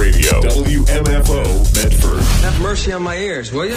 Radio, WMFO, Medford. Have mercy on my ears, will you?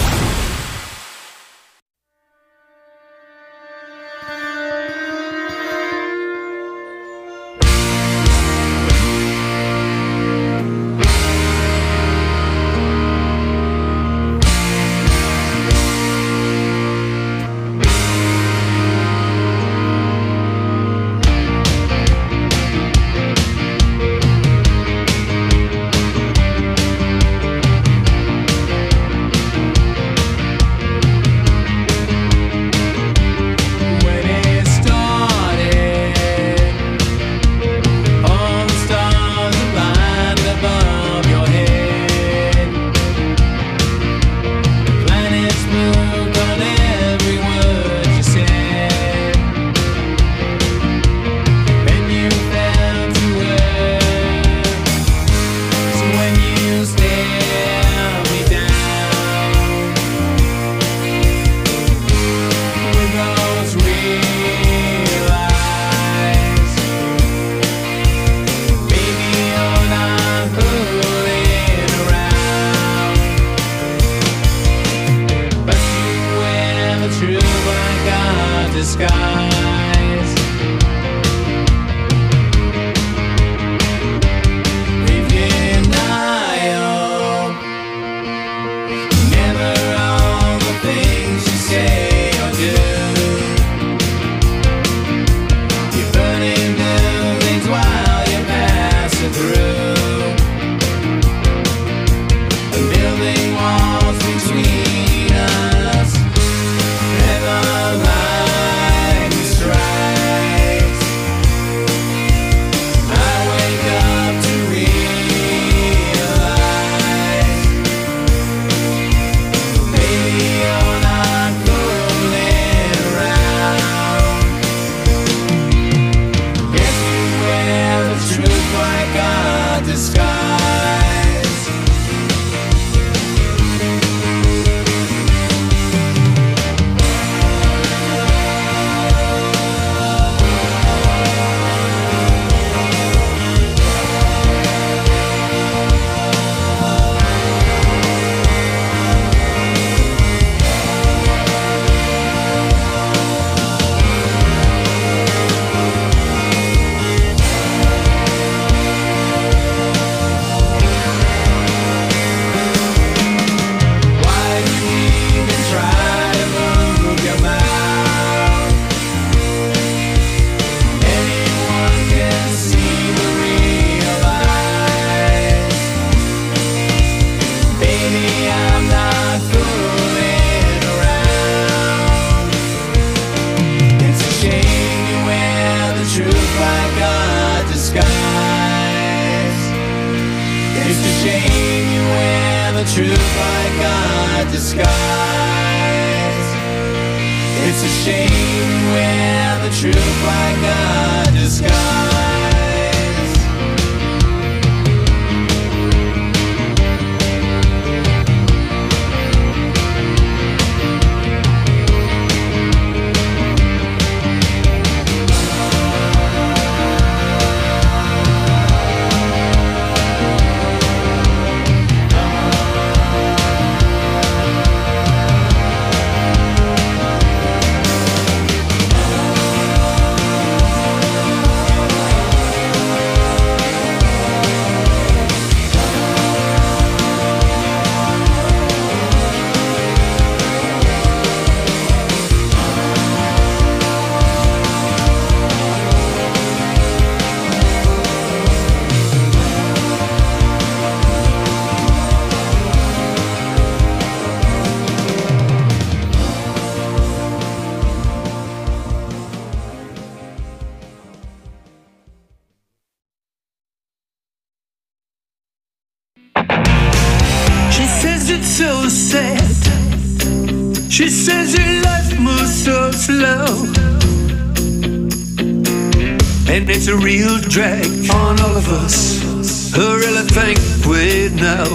So sad. She says her life moves so slow, and it's a real drag on all of us who really think we know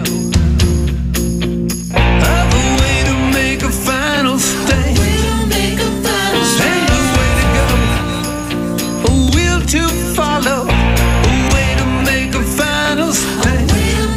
of a way to make a final stand, and a way to go, a will to follow, a way to make a final stand.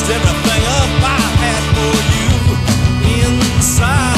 everything up I had for you inside.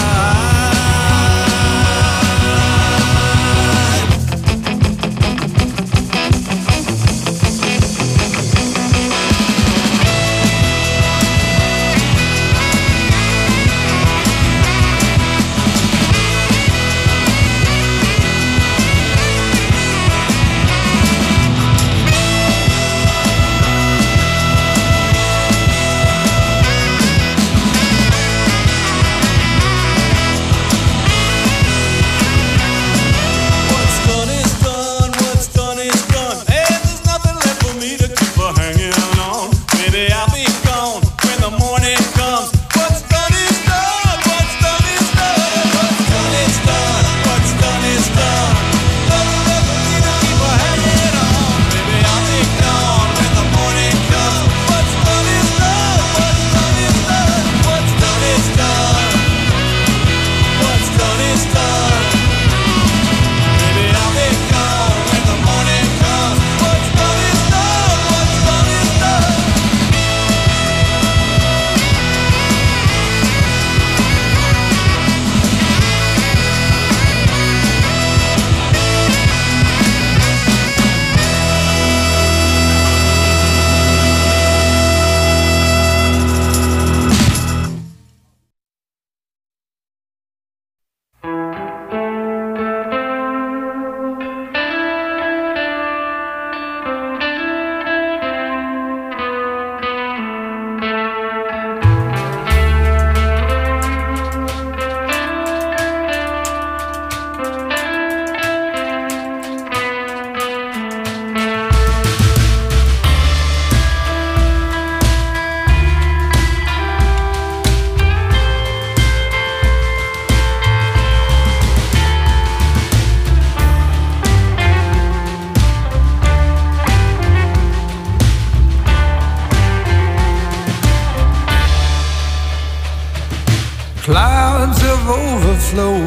Clouds have overflowed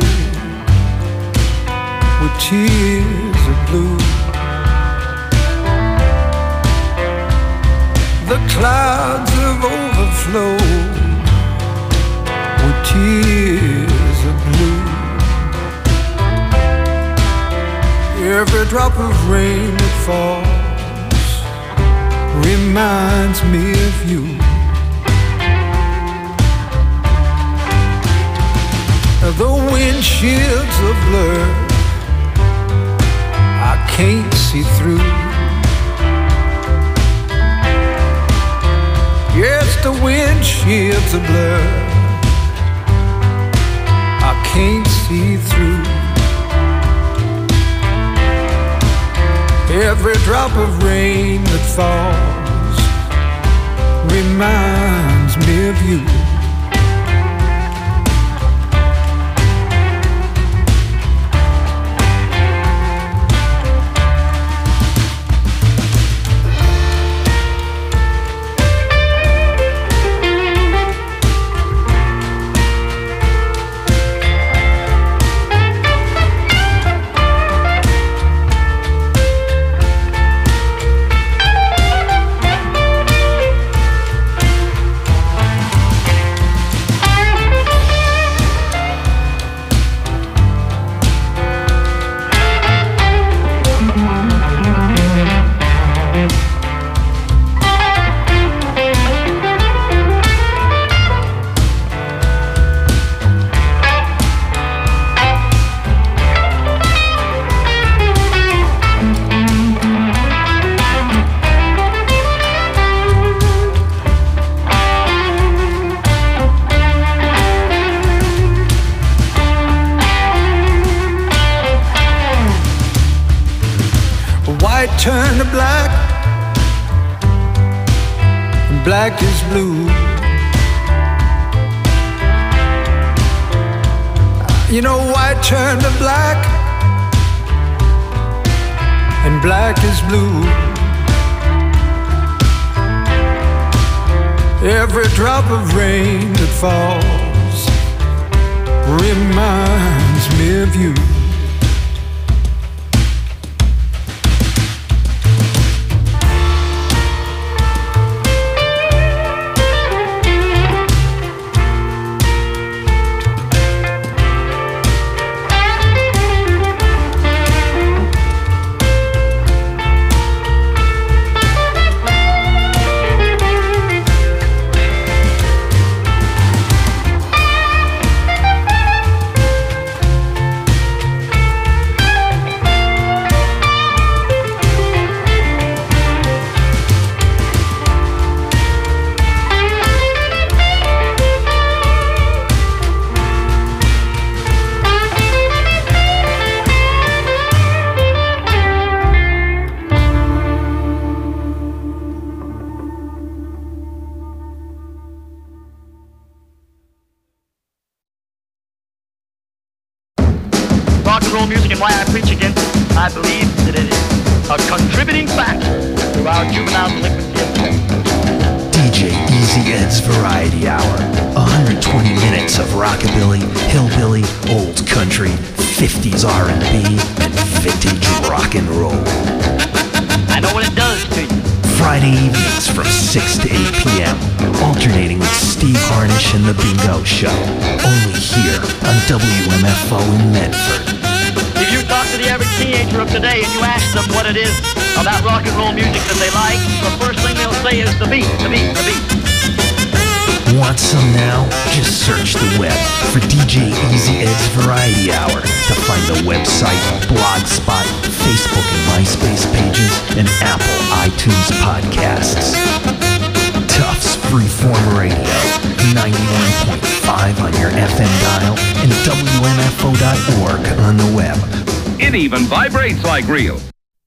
with tears of blue. The clouds have overflowed with tears of blue. Every drop of rain that falls reminds me of you. The windshields are blurred, I can't see through. Yes, the windshields are blurred, I can't see through. Every drop of rain that falls reminds me of you. White turned to black, and black is blue. You know, white turned to black, and black is blue. Every drop of rain that falls reminds me of you. roll music and why I preach against it. I believe that it is a contributing factor to our juvenile delinquency epidemic. DJ Easy Ed's Variety Hour. 120 minutes of rockabilly, hillbilly, old country, 50s R&B, and vintage rock and roll. I know what it does to you. Friday evenings from 6 to 8 p.m. Alternating with Steve Harnish and The Bingo Show. Only here on WMFO in Medford. If you talk to the average teenager of today and you ask them what it is about rock and roll music that they like, the first thing they'll say is the beat, the beat, the beat. Want some now? Just search the web for DJ Easy Ed's Variety Hour to find the website, Blogspot, Facebook and MySpace pages, and Apple iTunes podcasts. Tufts Freeform Radio, 91.5 on your FM dial and WMFO.org on the web. It even vibrates like real.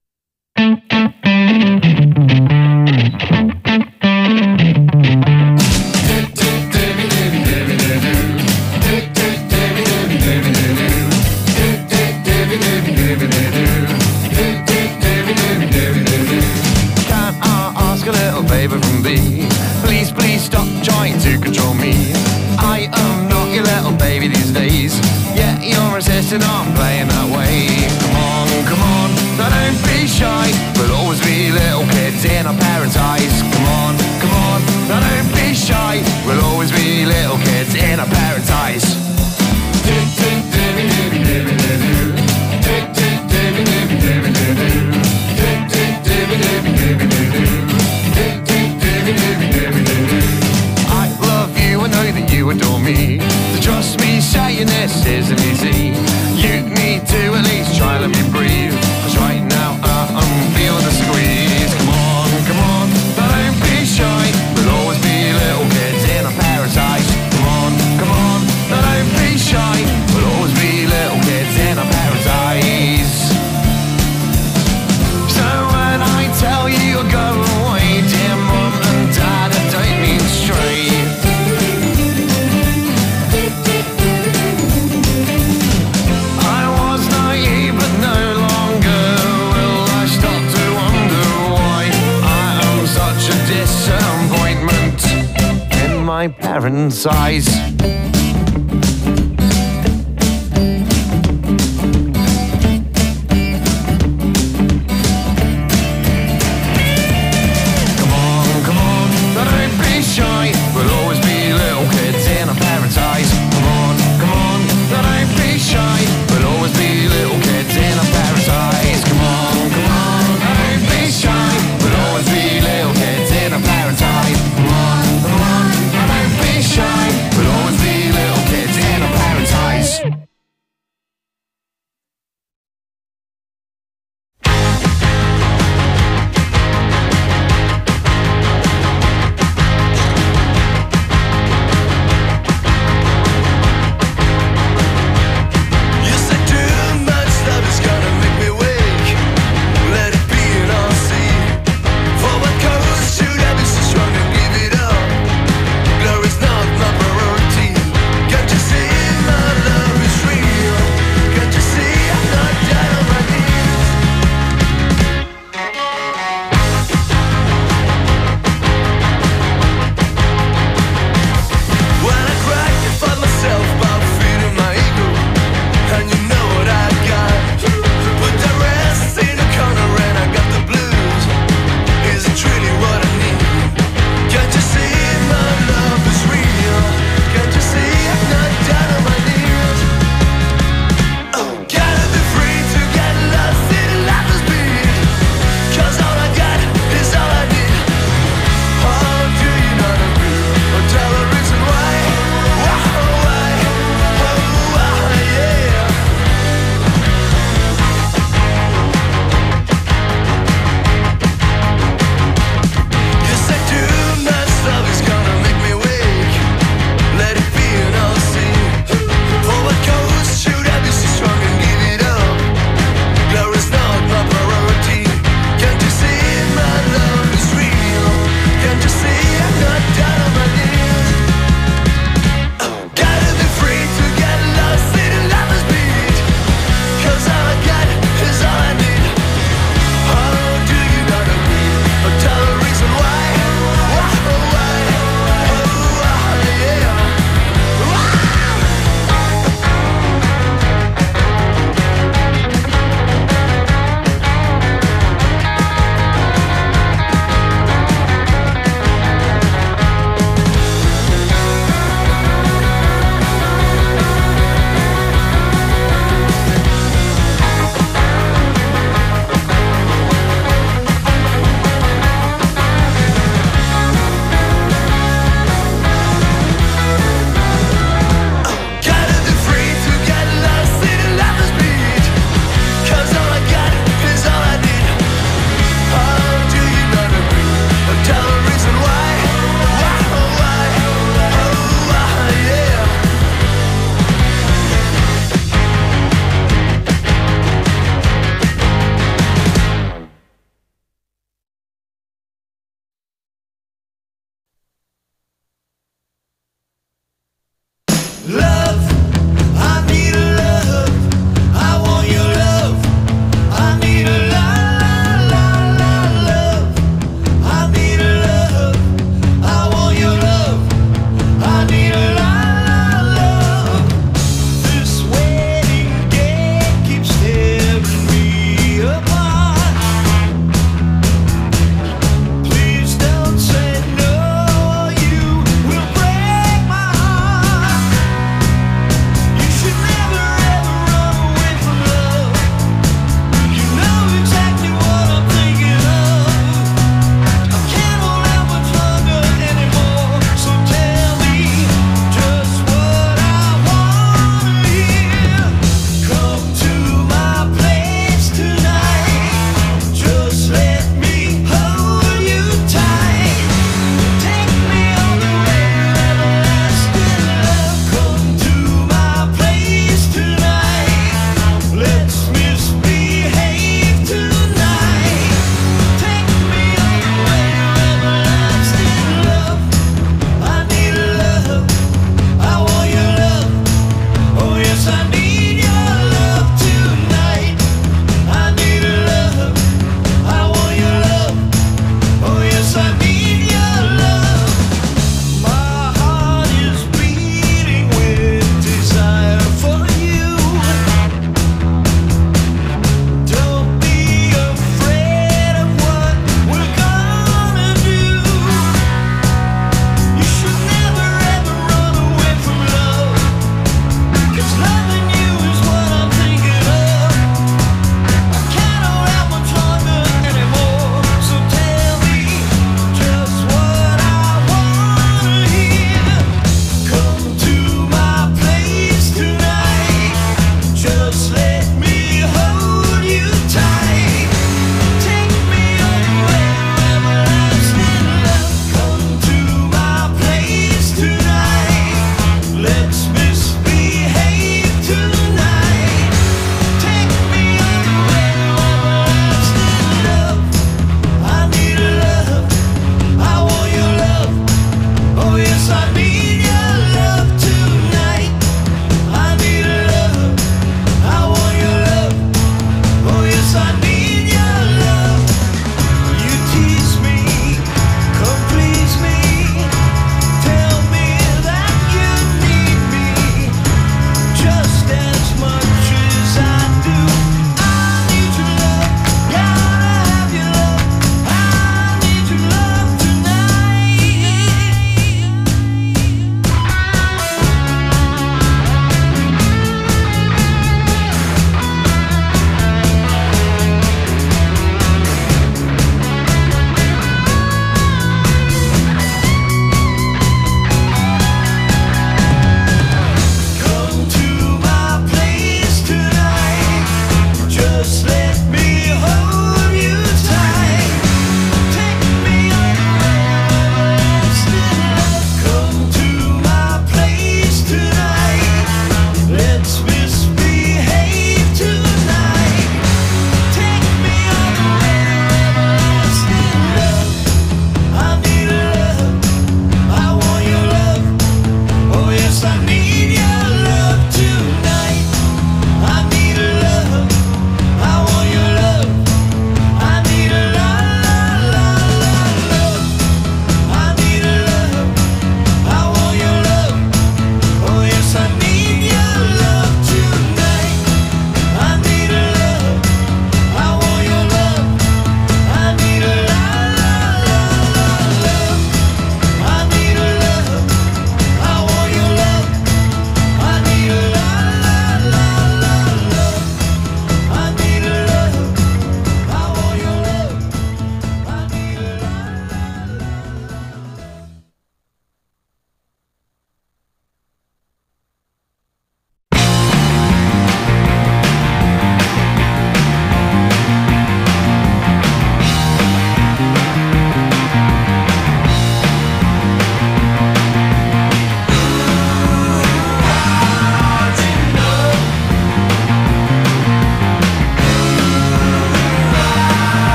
I'm playing that way. Come on, don't be shy. We'll always be little kids in our parents' eyes. Come on, don't be shy. We'll always be little kids in our parents' eyes. I love you, I know that you adore me. So trust me, saying this isn't easy. You need to at least try, let me breathe. Cause right now I'm feeling the squeeze. Come on, don't be shy. We'll always be little kids in our parents' eyes. Come on, don't be shy. We'll always be little kids in our parents' eyes. So when I tell you go away, dear mom and dad, I don't mean straight. My parents' eyes. Come on, don't be shy. We'll always be little kids in our parents' eyes. Come on, don't be shy. We'll always be little kids in our parents' eyes. Come on, don't be shy. We'll always be little kids in our parents' eyes. Come on, don't be shy. We'll always be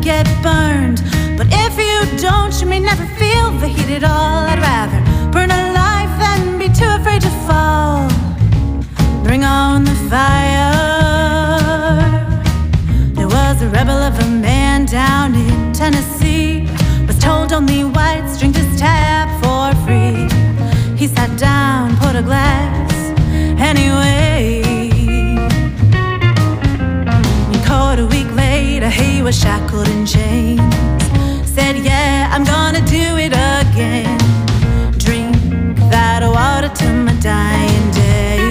get burned. But if you don't, you may never feel the heat at all. I'd rather burn alive than be too afraid to fall. Bring on the fire. There was a rebel of a man down in Tennessee. Was told only whites drink this tap for free. He sat down, poured a glass anyway. And caught a week later, he was shackled in chains. Said, yeah, I'm gonna do it again. Drink that water till my dying day.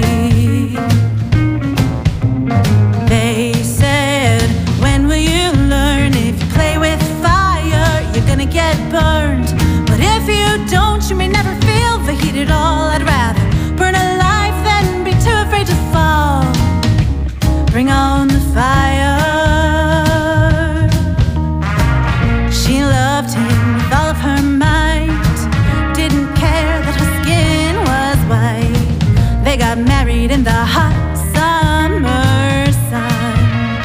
They said, when will you learn? If you play with fire, you're gonna get burned. But if you don't, you may never feel the heat at all. I'd rather burn alive than be too afraid to fall. Bring on the fire. She loved him with all of her might. Didn't care that her skin was white. They got married in the hot summer sun.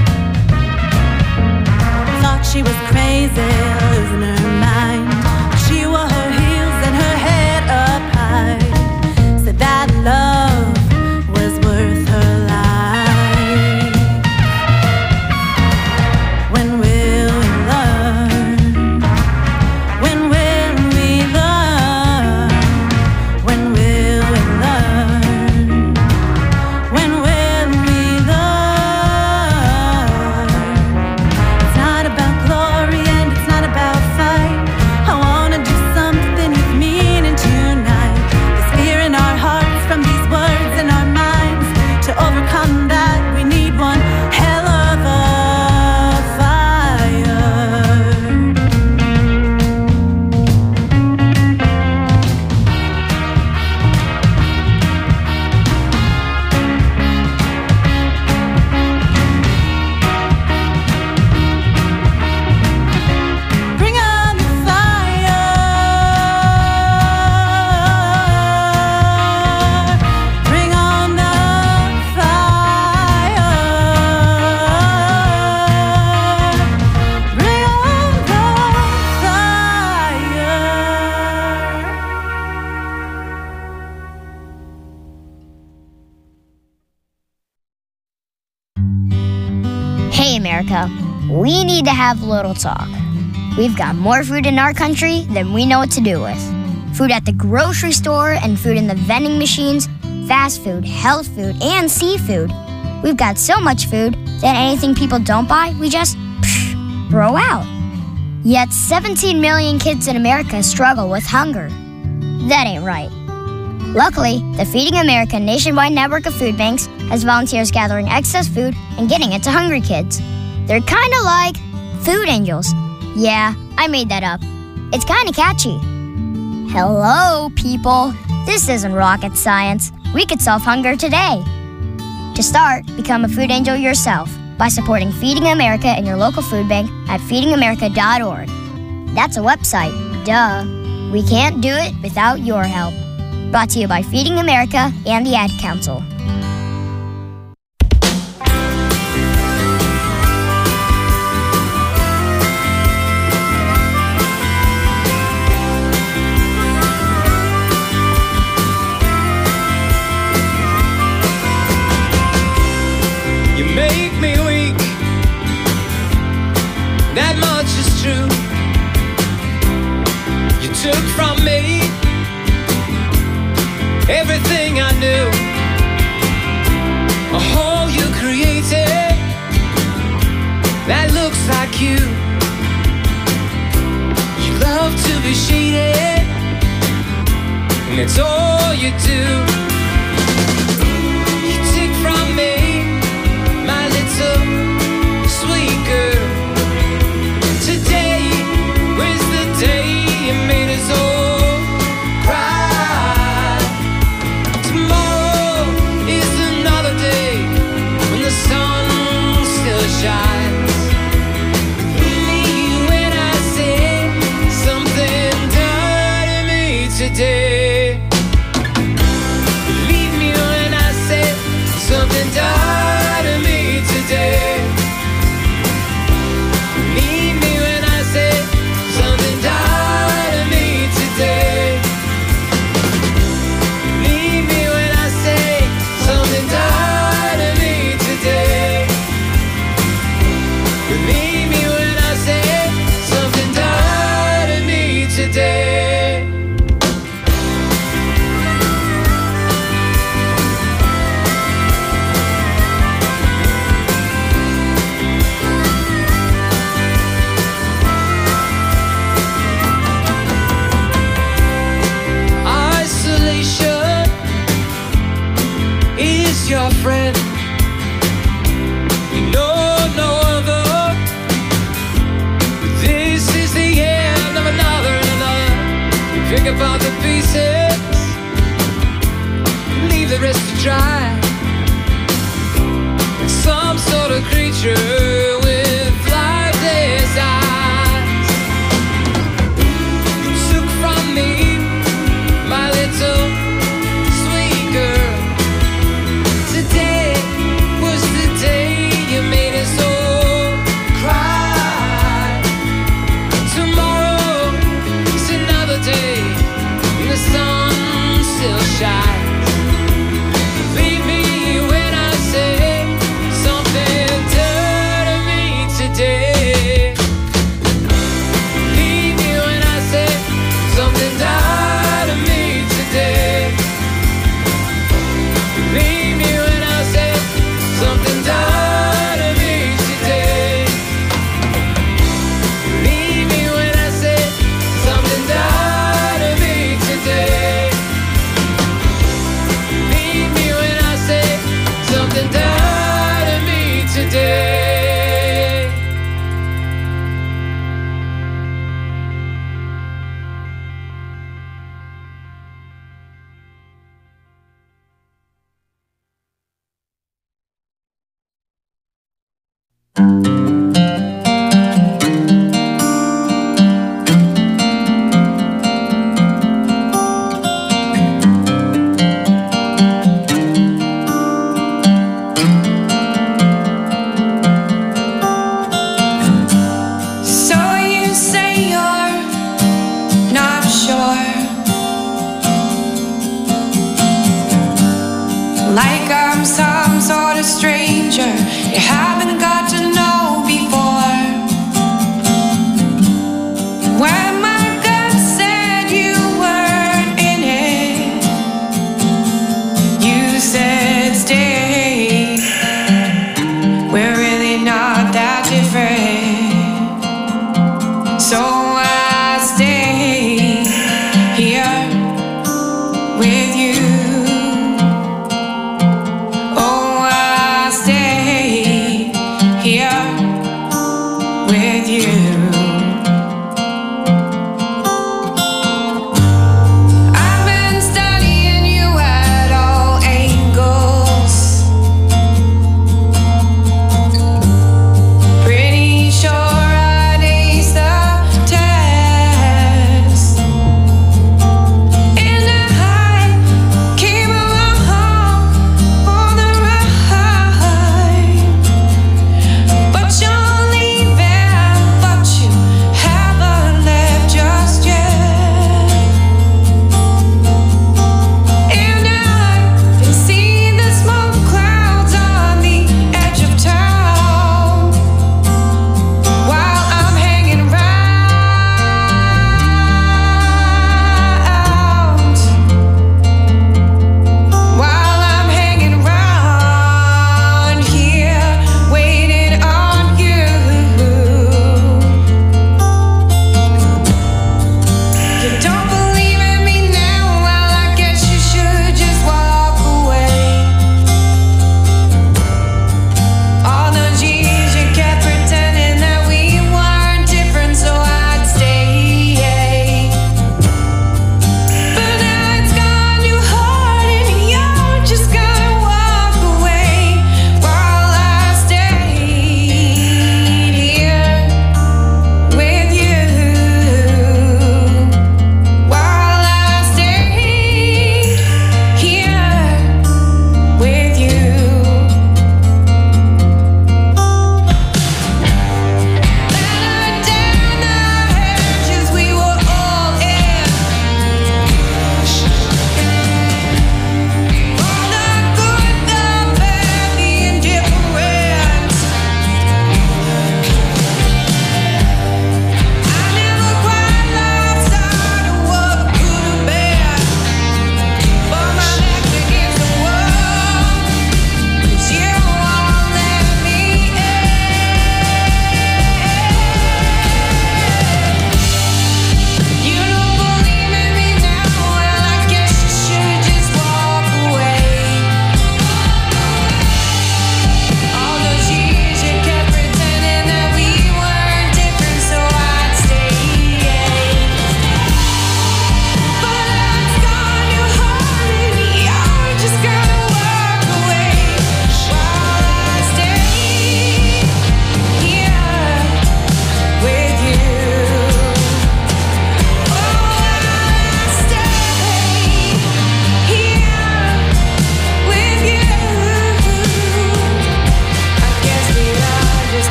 Thought she was crazy, losing her mind. She wore her heels and her head up high. Said that love was worth her life. When will we learn? When will we learn? When will we learn? When will we learn? It's not about glory and it's not about fight. I wanna do something with meaning tonight. There's fear in our hearts from these words in our minds. To overcome that, we need one hell of a fire. Bring on the fire. Bring on the fire. Bring on the fire. Hey America, we need to have a little talk. We've got more food in our country than we know what to do with. Food at the grocery store and food in the vending machines, fast food, health food, and seafood. We've got so much food that anything people don't buy, we just throw out. Yet 17 million kids in America struggle with hunger. That ain't right. Luckily, the Feeding America nationwide network of food banks has volunteers gathering excess food and getting it to hungry kids. They're kind of like food angels. Yeah, I made that up. It's kind of catchy. Hello, people. This isn't rocket science. We could solve hunger today. To start, become a food angel yourself by supporting Feeding America in your local food bank at feedingamerica.org. That's a website, duh. We can't do it without your help. Brought to you by Feeding America and the Ad Council. You make me weak, that much is true. You took from me everything I knew. A hole you created that looks like you. You love to be shaded, and it's all you do. You take from me my little sweet girl. Today was the day you made us all cry. Tomorrow is another day when the sun still shines. Believe me when I say something done to me today. Leave me when I say something died in me today. Your friend, you know no other. This is the end of another and another. You pick apart the pieces, leave the rest to dry. Some sort of creature with lifeless eyes. You took from me my little sweet girl. Today was the day you made us all cry. Tomorrow is another day, and the sun still shines. Leave me when I say something died to me today. Leave me when I say something died to me today. Leave me when I say something died to me today. Leave me when I say something died to me today. Leave me when I say something died to me today. So you say you're not sure, like I'm some sort of stranger you haven't got to know before. When my gut said you weren't in it, you said stay. We're really not that different. So I stay here with you. Oh, I stay here with you. I've been studying you at all angles. Pretty sure I'd ace the test. And I came along for the ride. But you're leaving, but you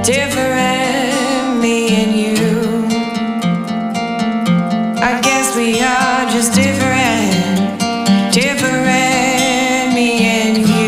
different, me and you. I guess we are just different, different, me and you.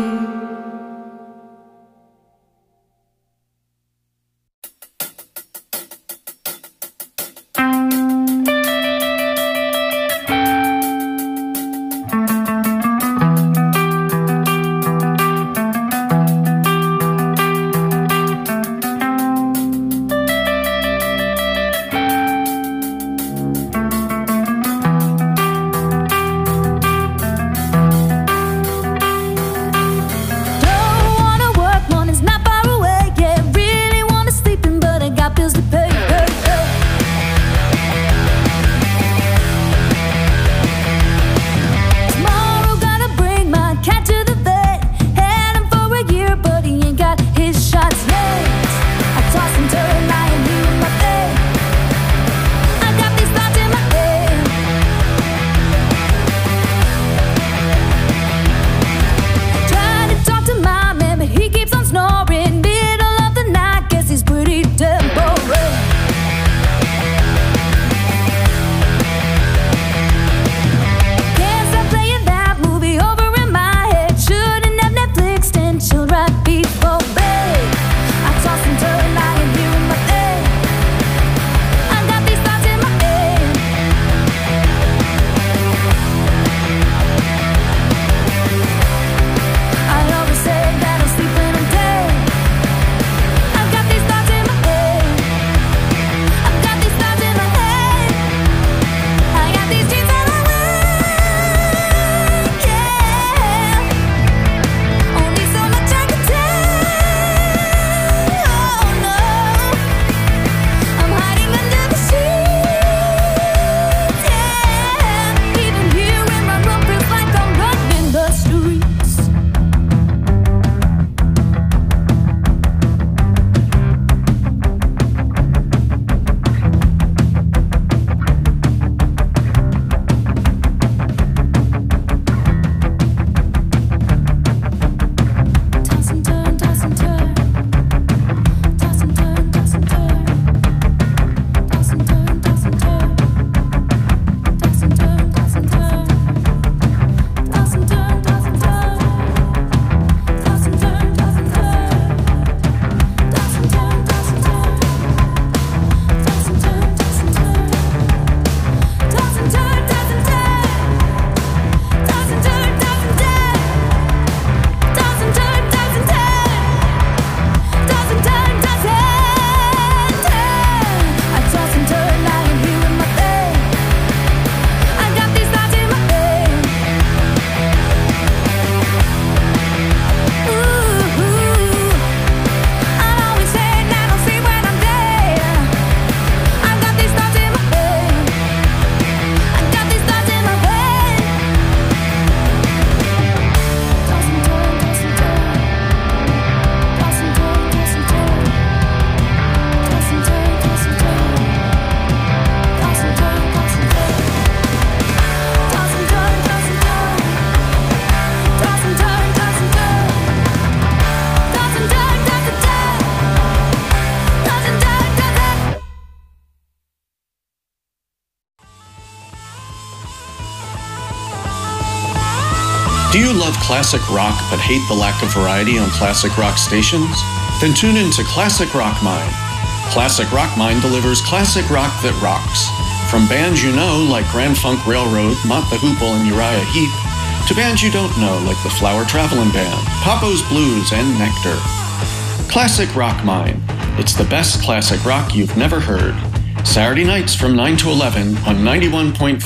Do you love classic rock but hate the lack of variety on classic rock stations? Then tune in to Classic Rock Mind. Classic Rock Mind delivers classic rock that rocks. From bands you know like Grand Funk Railroad, Mott the Hoople, and Uriah Heep, to bands you don't know like the Flower Traveling Band, Papo's Blues, and Nectar. Classic Rock Mind. It's the best classic rock you've never heard. Saturday nights from 9 to 11 on 91.5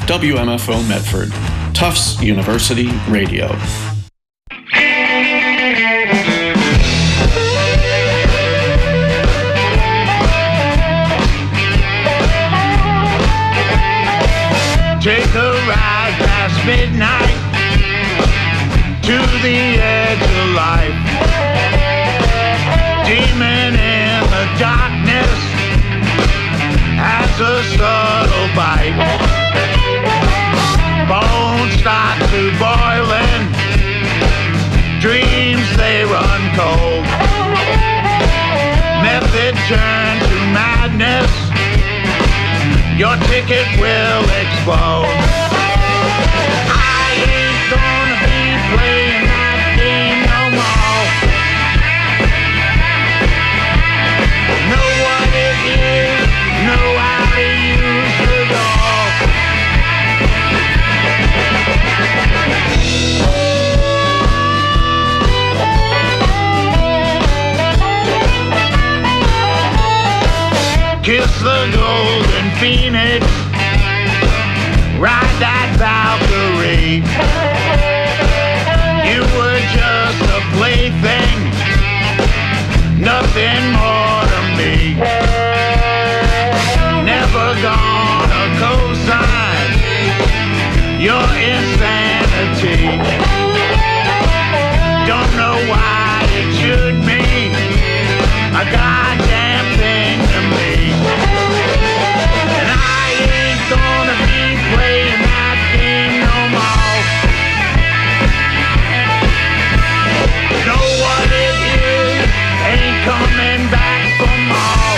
WMFO Medford. Tufts University Radio. Take a ride past midnight to the edge of life. Demon in the darkness has a subtle bite. Bones start to boiling, dreams they run cold. your ticket will explode. I ain't gonna be playing that game no more. Know what it is, know how to use it all. Kiss the golden phoenix, ride that Valkyrie. You were just a plaything, nothing more to me. Never gonna co-sign your insanity. Don't know why it should mean a goddamn thing to me. And I ain't gonna be playing that game no more. Know what it is, ain't coming back for more.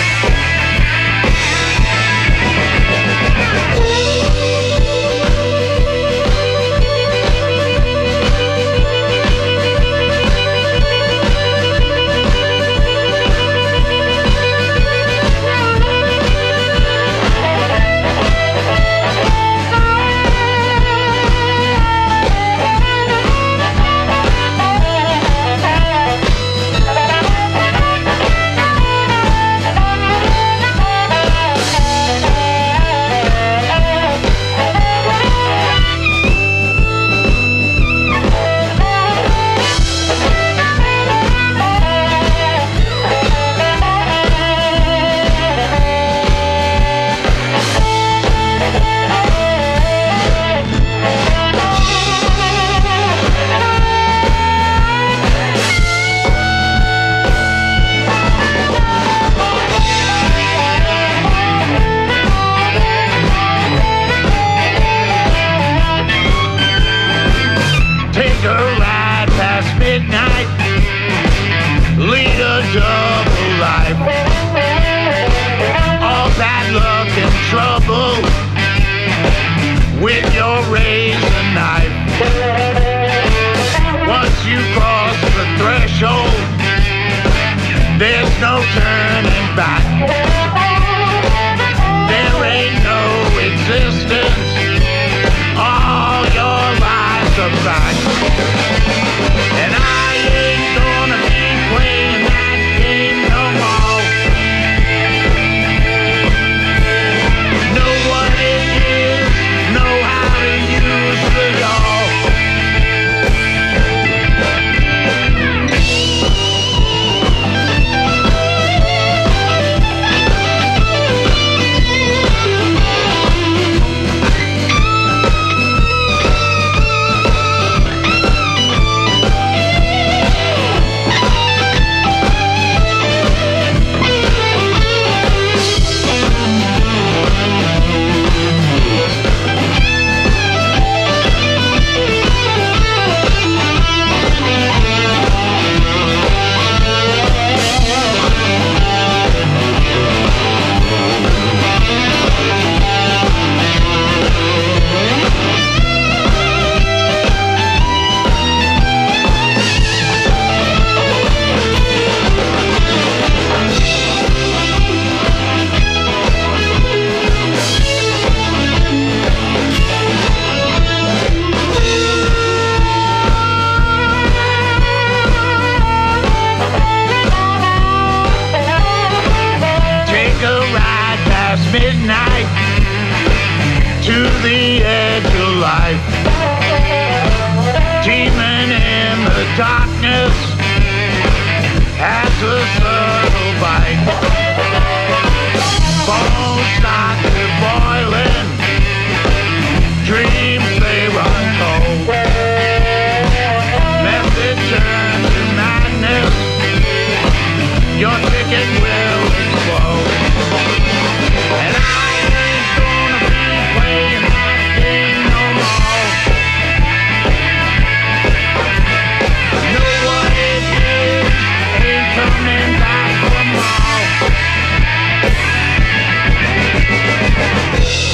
Take a ride past midnight, lead a double life. All bad luck and trouble with your razor knife. Once you cross the threshold, there's no turning back. There ain't no existence, all your lies are back. And I ain't gonna be playing that game no more. Know what it is, know how to use it all. Midnight to the edge of life, teeming in the darkness as a subtle bite. Bones start to boiling, dreams they run cold. Message turns to madness, your ticket will explode. And I ain't gonna be playing that game no more. Know what it is, ain't coming back for more.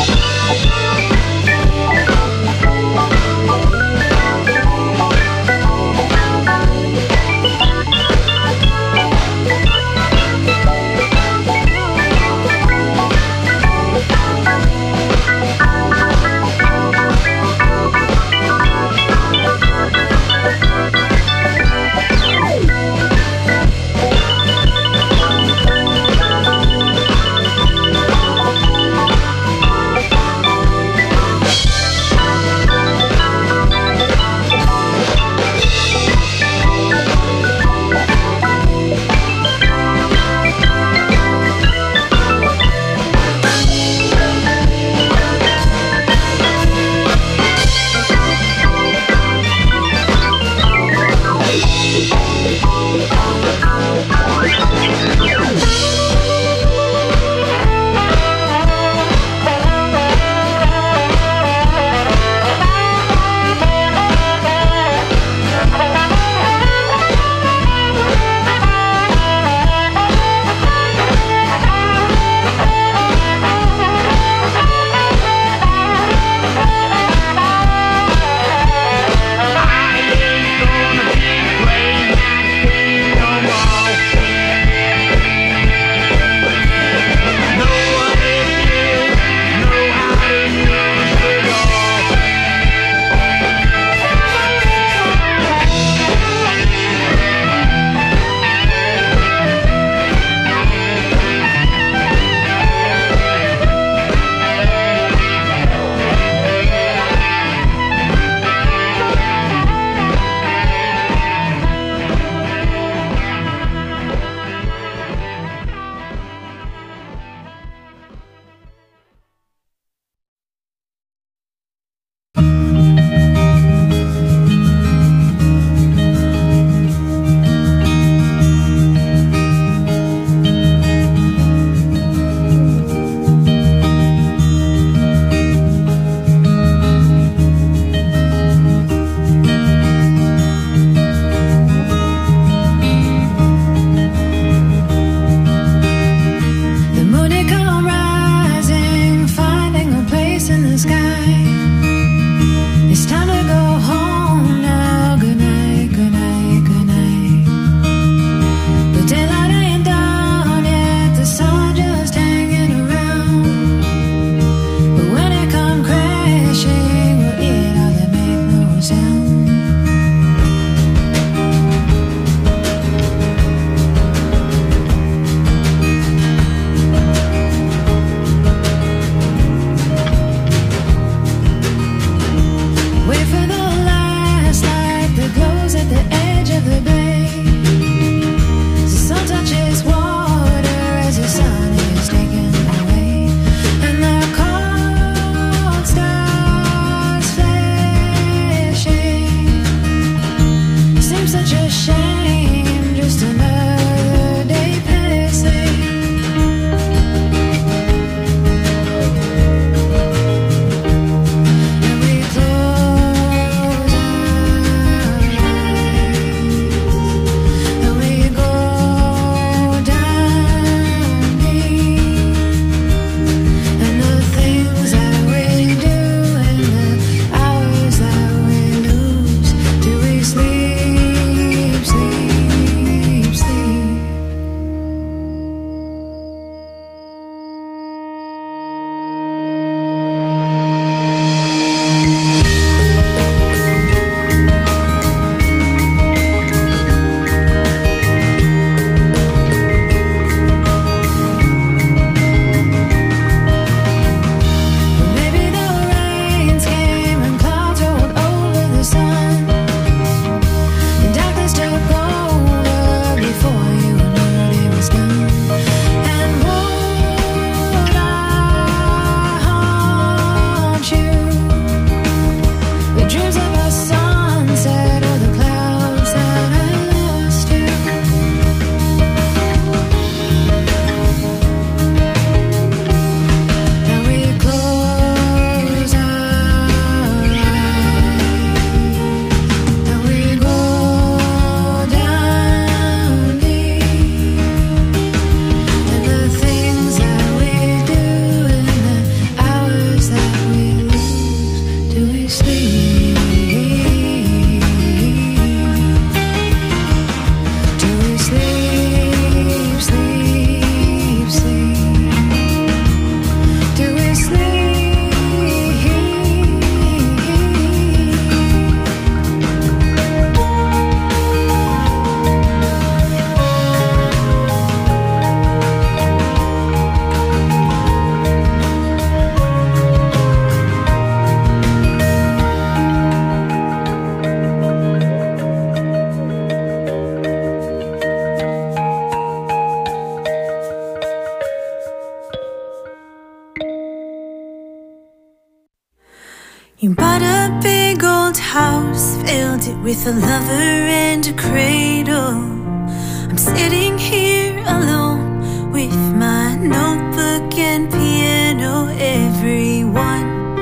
You bought a big old house, filled it with a lover and a cradle. I'm sitting here alone with my notebook and piano. Everyone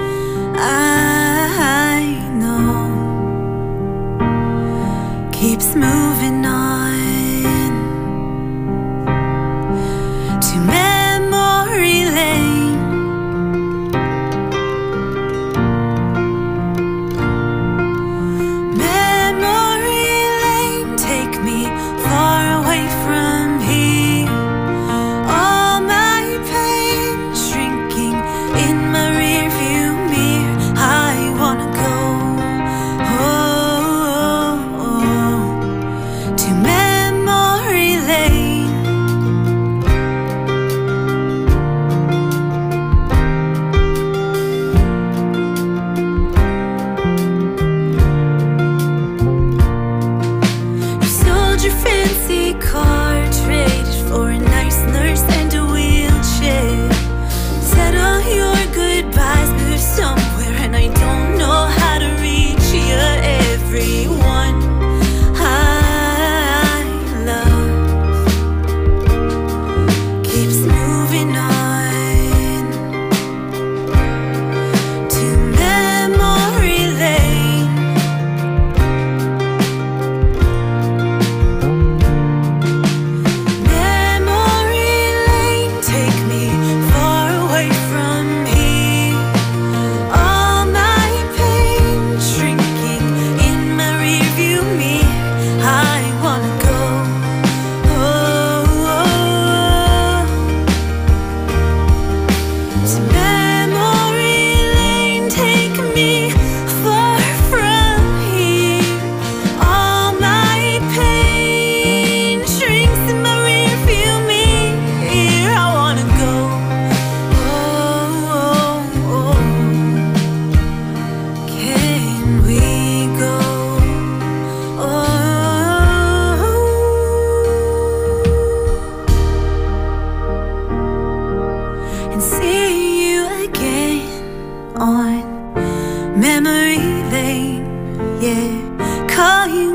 I know keeps moving on to memory lane.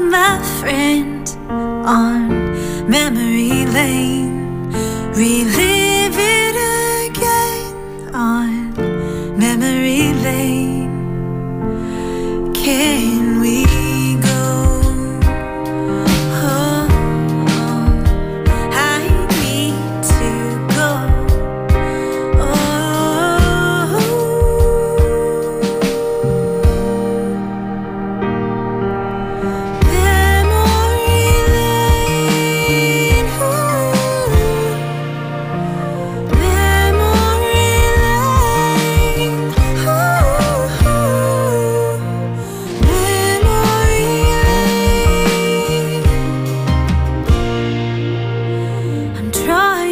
On memory lane, relive